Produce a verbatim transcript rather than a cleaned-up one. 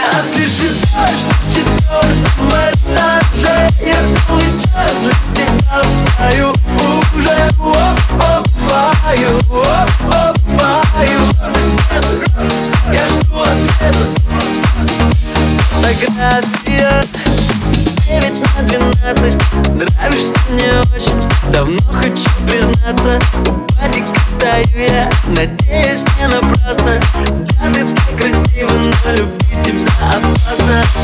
Отпиши дождь на четвертом этаже. Я целый час для тебя пою уже. Оп-оп-паю, оп-оп-паю. Я жду ответа. Фотография девять на двенадцать. Нравишься мне очень, давно хочу признаться. У падика стою я, надеюсь, не напрасно. Да, ты так красива, но любить тебя опасно.